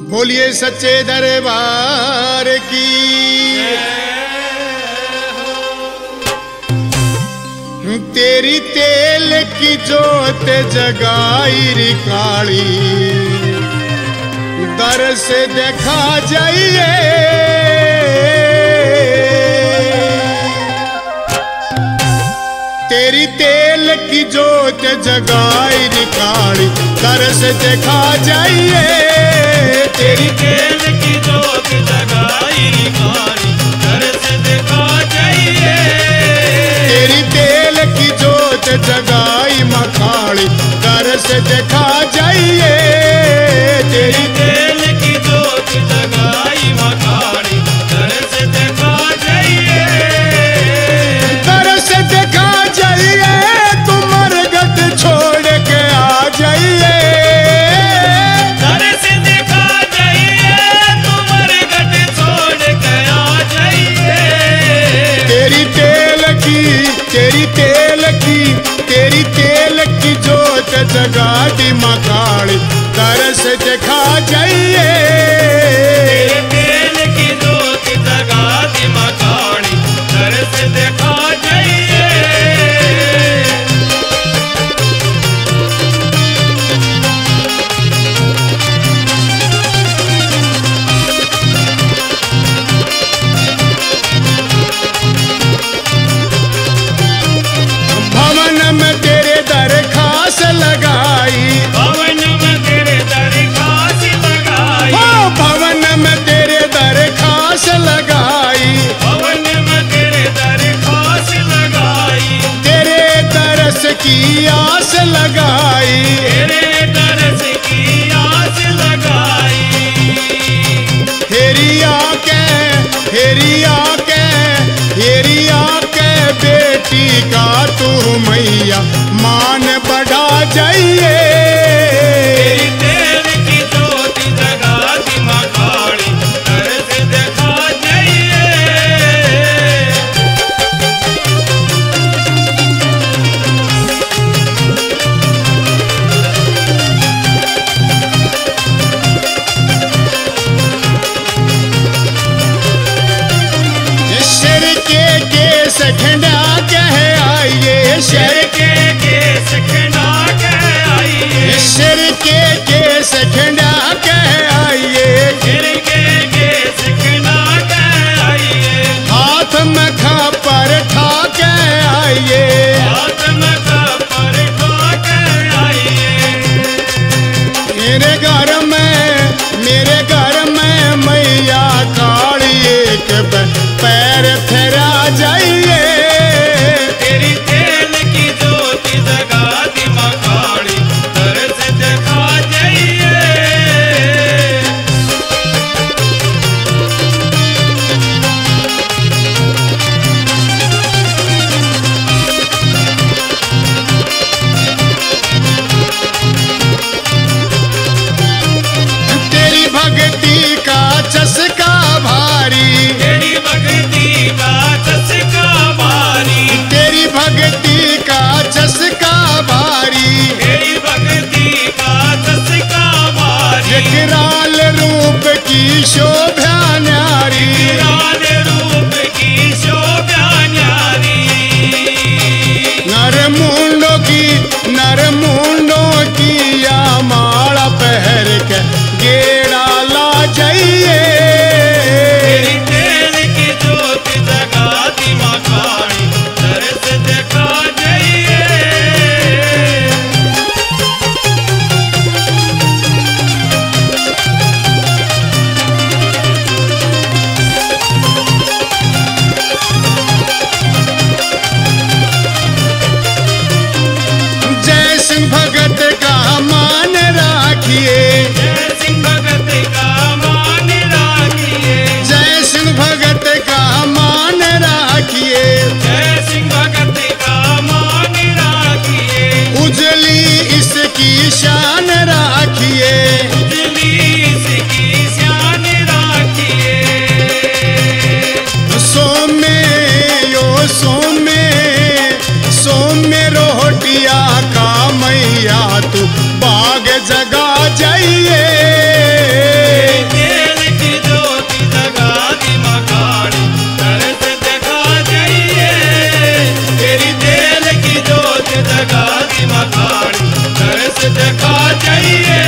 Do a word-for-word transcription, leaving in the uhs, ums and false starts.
बोलिए सच्चे दरबार की। तेरी तेल की जोत जगाई री काली, दर से देखा जाइए। तेरी तेल की जोत जगाई री काली, दर से देखा जाइए। तेरी तेल की जोत जगाई री काली, दर से देखा जाइए। तेरी तेल की जोत जगाई मखाड़ी, दर से देखा जाइए। तेरी तेल की जोत जगाई मखाड़ी, दर से देखा जाइए। दर से देखा जाइए, तुम मरगट छोड़ के आ जाइए। दर से देखा जाइए, तुम मरगट छोड़ के आ जाइए। तेरी तेल की तेरी तेल की तेरी तेल की जोत जगाती मखाड़ी, दर से देखा जाइए। तेरे तेल की जोत जगाती मखाड़ी, दर से देखा जाइए। भवन में तेरे दरखास्त लगाई, भवन में तेरे दरखास्त लगाई। ओ भवन में तेरे दरखास्त लगाई। भवन में तेरे दरखास्त लगाई। तेरे तरस की आस लगाई। तेरे तरस की आस लगाई। हेरिया के हेरिया के हेरिया के बेटी का तू मैया मान बढ़ा जाइए। तेरी तेल की जोत जगाती मखाड़ी, दर से देखा जाइए। सिर के केस खंडा कह आइए। सिर सिर के केस खंडा के आइए। सिर के केस खंडा कह आइए। सिर के केस खंडा के आइए। हाथ में खापर ठा के आइए। हाथ में खापर ठा के आइए। मेरे घर में मेरे घर में मैया काली एक पैर फेरा जाइए। तेरी तेल की जोत जगाती मखाड़ी, दर से देखा जाइए। तेरी भक्ति का चस्का भारी। तेरी भक्ति का चस्का भारी। तेरी भक्ति का चस्का भारी। तेरी भक्ति का चस्का भारी। विकराल रूप की शोभा न्यारी। लाल रूप की शोभा न्यारी। नर मुंडों की नर मुंडों की या माला पहर के गेड़ा ला जाइए। तेरी तेल की जोत जगाती मखाड़ी, दर से देखा जाइए। जय सिंह भगत का मान राखिए। जय सिंह भगत का मान राखिए। जय सिंह भगत का मान राखिए। जय सिंह भगत का मान राखिए। उजली इसकी शान राखिए। उजली इसकी शान राखिए। सोमे यो सोमे सोमे रोटिया का मैया तू बाग जगा जाइए। दिखा जाइए